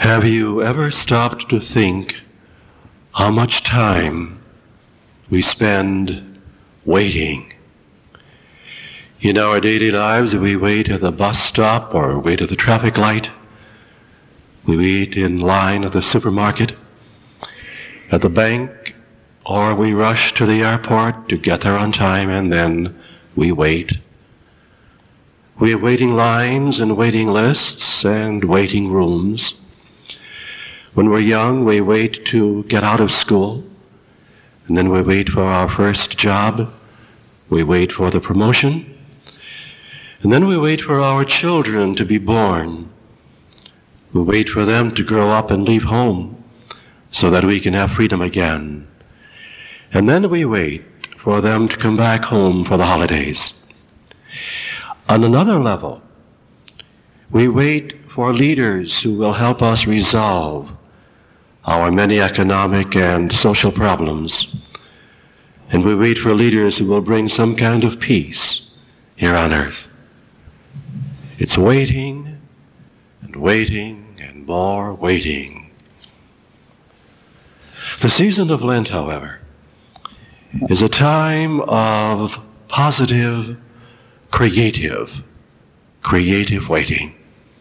Have you ever stopped to think how much time we spend waiting? In our daily lives, we wait at the bus stop or wait at the traffic light. We wait in line at the supermarket, at the bank, or we rush to the airport to get there on time, and then we wait. We have waiting lines and waiting lists and waiting rooms. When we're young, we wait to get out of school, and then we wait for our first job. We wait for the promotion, and then we wait for our children to be born. We wait for them to grow up and leave home so that we can have freedom again. And then we wait for them to come back home for the holidays. On another level, we wait for leaders who will help us resolve our many economic and social problems. And we wait for leaders who will bring some kind of peace here on earth. It's waiting and waiting and more waiting. The season of Lent, however, is a time of positive, creative waiting.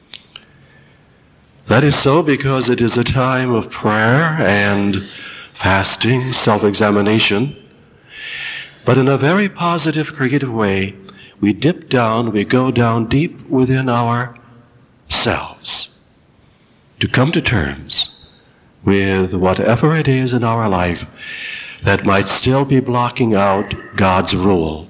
That is so because it is a time of prayer and fasting, self-examination. But in a very positive, creative way, we go down deep within ourselves to come to terms with whatever it is in our life that might still be blocking out God's rule.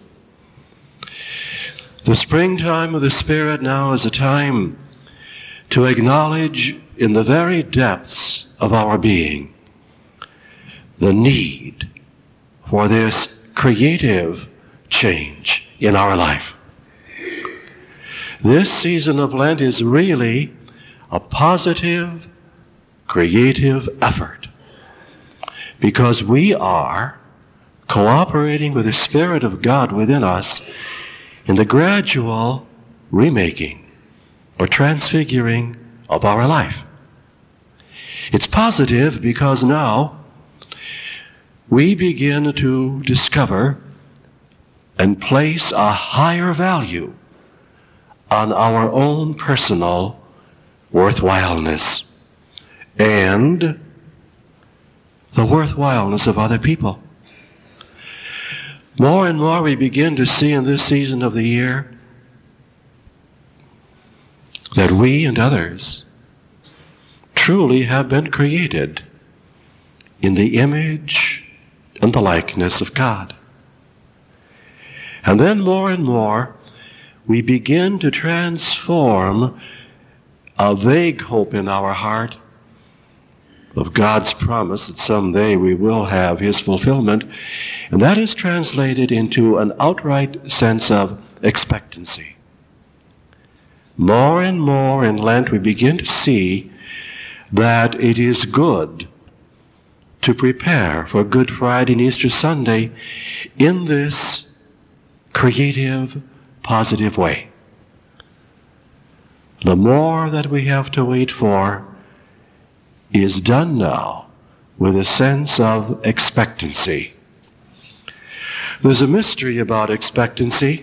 The springtime of the Spirit now is a time to acknowledge in the very depths of our being the need for this creative change in our life. This season of Lent is really a positive, creative effort because we are cooperating with the Spirit of God within us in the gradual remaking or transfiguring of our life. It's positive because now we begin to discover and place a higher value on our own personal worthwhileness and the worthwhileness of other people. More and more we begin to see in this season of the year that we and others truly have been created in the image and the likeness of God. And then more and more, we begin to transform a vague hope in our heart of God's promise that someday we will have His fulfillment, and that is translated into an outright sense of expectancy. More and more in Lent, we begin to see that it is good to prepare for Good Friday and Easter Sunday in this creative, positive way. The more that we have to wait for is done now with a sense of expectancy. There's a mystery about expectancy.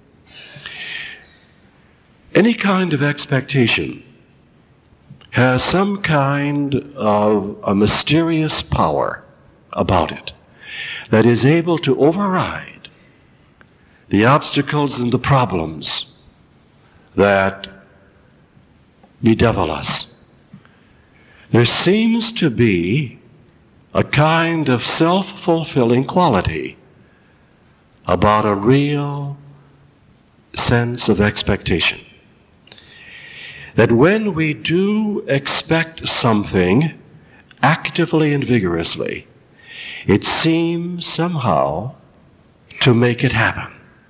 Any kind of expectation has some kind of a mysterious power about it that is able to override the obstacles and the problems that bedevil us. There seems to be a kind of self-fulfilling quality about a real sense of expectation. That when we do expect something actively and vigorously, it seems somehow to make it happen.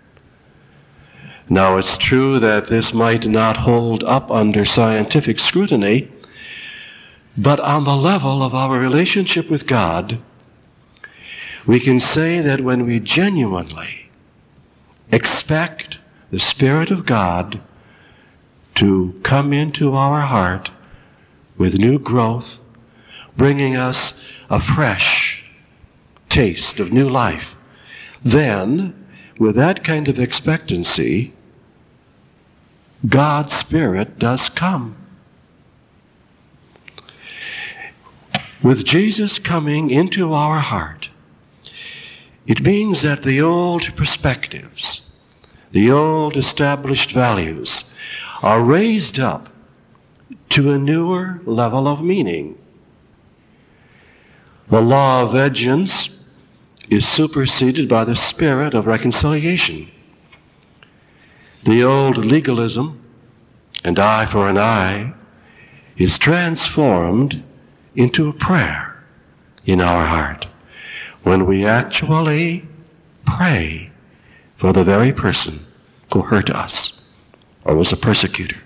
Now, it's true that this might not hold up under scientific scrutiny, but on the level of our relationship with God, we can say that when we genuinely expect the Spirit of God to come into our heart with new growth, bringing us a fresh taste of new life, then, with that kind of expectancy, God's Spirit does come. With Jesus coming into our heart, it means that the old perspectives, the old established values, are raised up to a newer level of meaning. The law of vengeance is superseded by the spirit of reconciliation. The old legalism, an eye for an eye, is transformed into a prayer in our heart when we actually pray for the very person who hurt us or was a persecutor.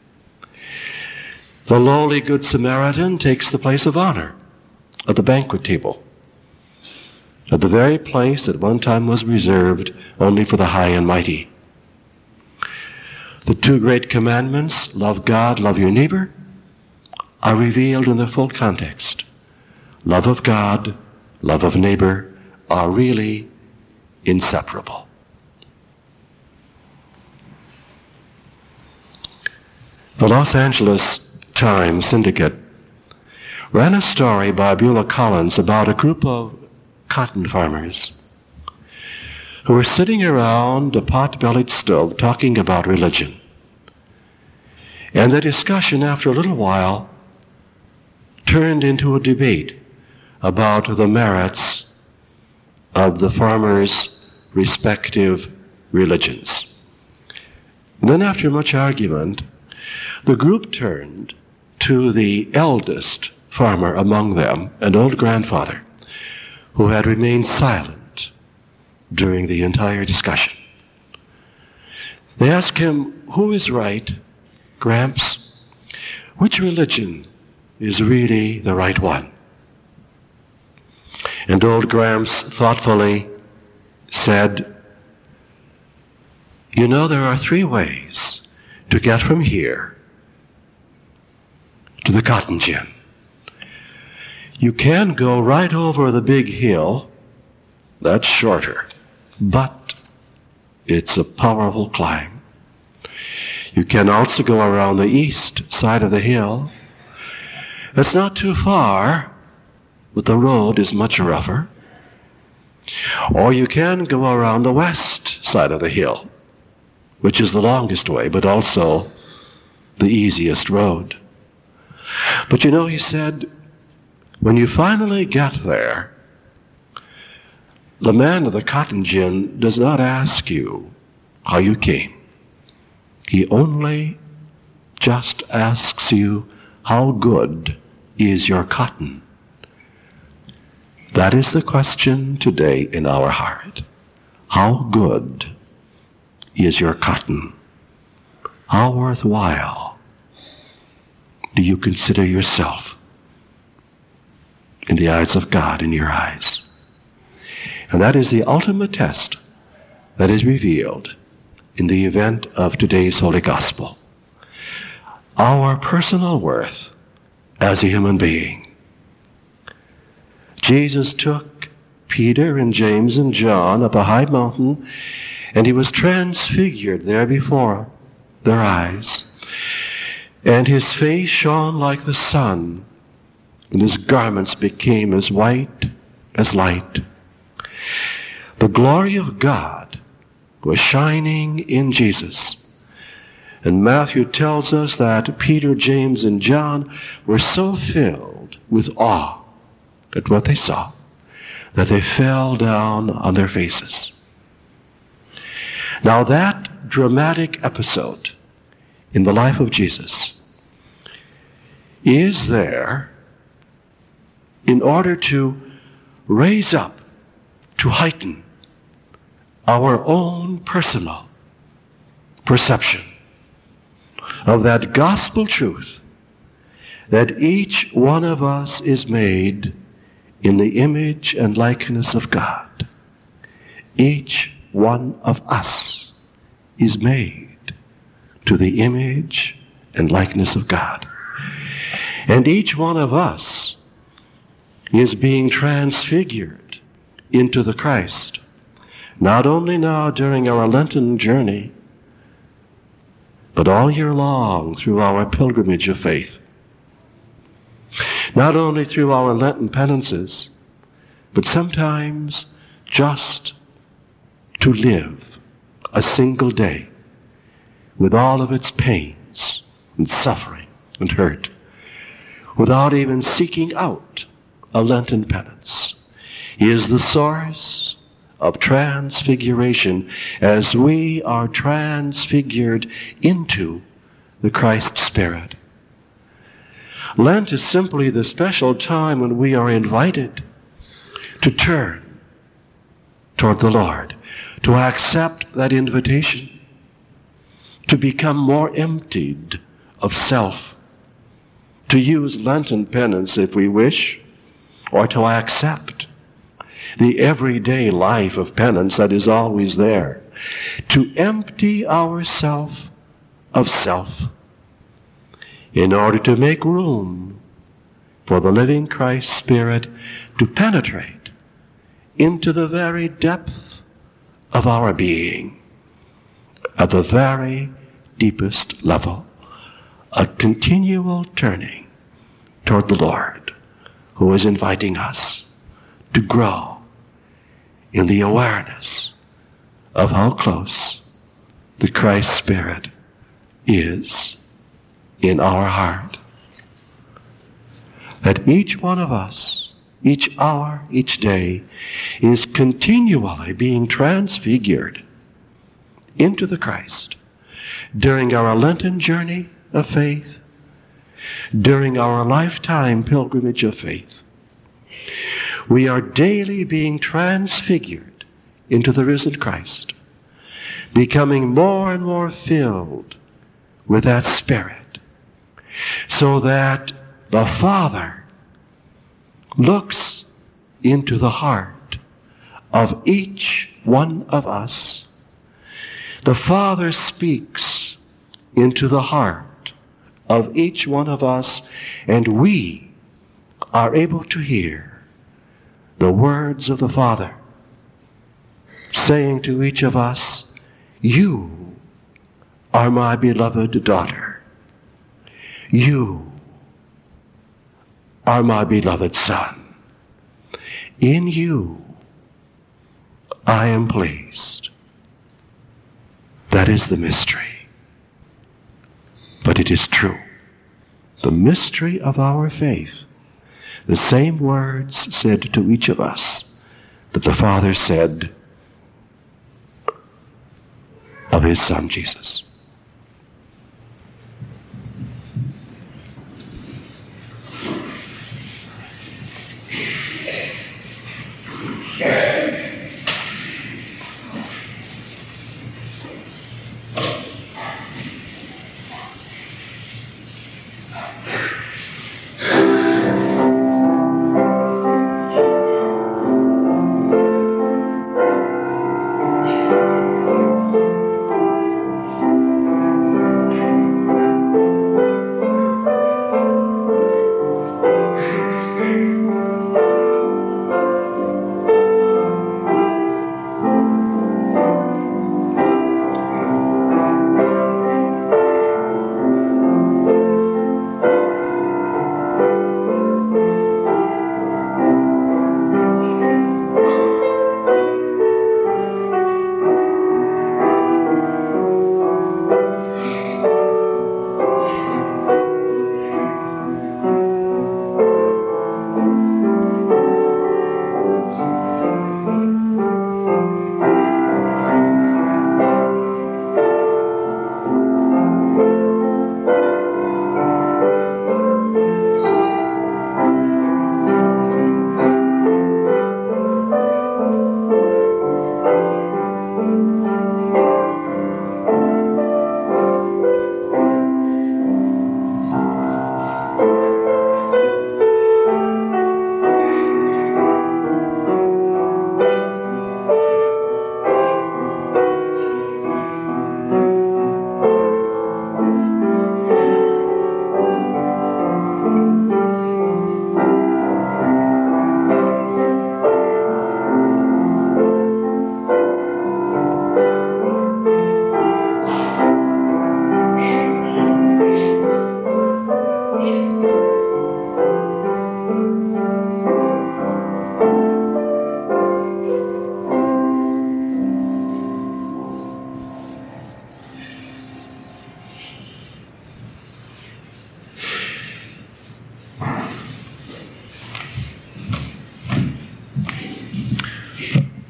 The lowly Good Samaritan takes the place of honor at the banquet table, at the very place that one time was reserved only for the high and mighty. The two great commandments, love God, love your neighbor, are revealed in the full context. Love of God, love of neighbor are really inseparable. The Los Angeles Times Syndicate ran a story by Beulah Collins about a group of cotton farmers who were sitting around a pot-bellied stove talking about religion. And the discussion, after a little while, turned into a debate about the merits of the farmers' respective religions. And then, after much argument, the group turned to the eldest farmer among them, an old grandfather, who had remained silent during the entire discussion. They asked him, "Who is right, Gramps? Which religion is really the right one?" And old Gramps thoughtfully said, "You know, there are 3 ways to get from here to the cotton gin. You can go right over the big hill, that's shorter, but it's a powerful climb. You can also go around the east side of the hill. It's not too far, but the road is much rougher. Or you can go around the west side of the hill, which is the longest way, but also the easiest road. But you know," he said, "when you finally get there, the man of the cotton gin does not ask you how you came. He only just asks you, how good is your cotton?" That is the question today in our heart. How good is your cotton? How worthwhile do you consider yourself in the eyes of God, in your eyes? And that is the ultimate test that is revealed in the event of today's Holy Gospel. Our personal worth as a human being. Jesus took Peter and James and John up a high mountain, and he was transfigured there before their eyes. And his face shone like the sun, and his garments became as white as light. The glory of God was shining in Jesus. And Matthew tells us that Peter, James, and John were so filled with awe at what they saw that they fell down on their faces. Now that dramatic episode in the life of Jesus is there in order to raise up, to heighten our own personal perception of that gospel truth that each one of us is made in the image and likeness of God. Each one of us is made to the image and likeness of God. And each one of us is being transfigured into the Christ, not only now during our Lenten journey, but all year long through our pilgrimage of faith. Not only through our Lenten penances, but sometimes just to live a single day with all of its pains and suffering and hurt, without even seeking out a Lenten penance, is the source of transfiguration as we are transfigured into the Christ Spirit. Lent is simply the special time when we are invited to turn toward the Lord, to accept that invitation, to become more emptied of self, to use Lenten penance if we wish, or to accept the everyday life of penance that is always there, to empty ourselves of self in order to make room for the living Christ Spirit to penetrate into the very depth of our being, at the very deepest level, a continual turning toward the Lord, who is inviting us to grow in the awareness of how close the Christ Spirit is in our heart. That each one of us, each hour, each day, is continually being transfigured into the Christ during our Lenten journey of faith, during our lifetime pilgrimage of faith. We are daily being transfigured into the risen Christ, becoming more and more filled with that Spirit, so that the Father looks into the heart of each one of us. The Father speaks into the heart of each one of us, and we are able to hear the words of the Father saying to each of us, "You are my beloved daughter. You are my beloved son. In you I am pleased." That is the mystery. But it is true. The mystery of our faith. The same words said to each of us that the Father said of his Son Jesus.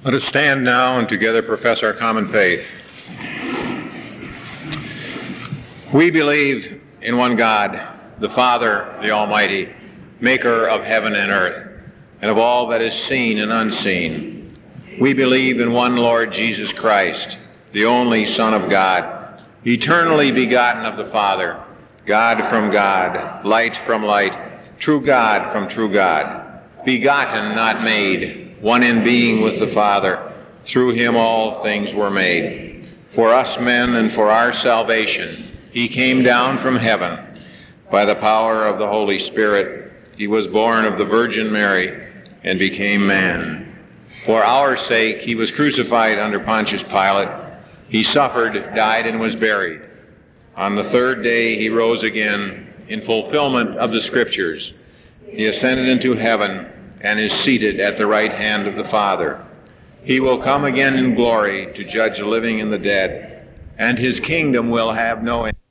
Let us stand now and together profess our common faith. We believe in one God, the Father, the Almighty, maker of heaven and earth, and of all that is seen and unseen. We believe in one Lord Jesus Christ, the only Son of God, eternally begotten of the Father, God from God, light from light, true God from true God, begotten, not made, one in being with the Father. Through him all things were made. For us men and for our salvation, he came down from heaven. By the power of the Holy Spirit, he was born of the Virgin Mary and became man. For our sake, he was crucified under Pontius Pilate. He suffered, died, and was buried. On the third day, he rose again in fulfillment of the Scriptures. He ascended into heaven and is seated at the right hand of the Father. He will come again in glory to judge the living and the dead, and his kingdom will have no end.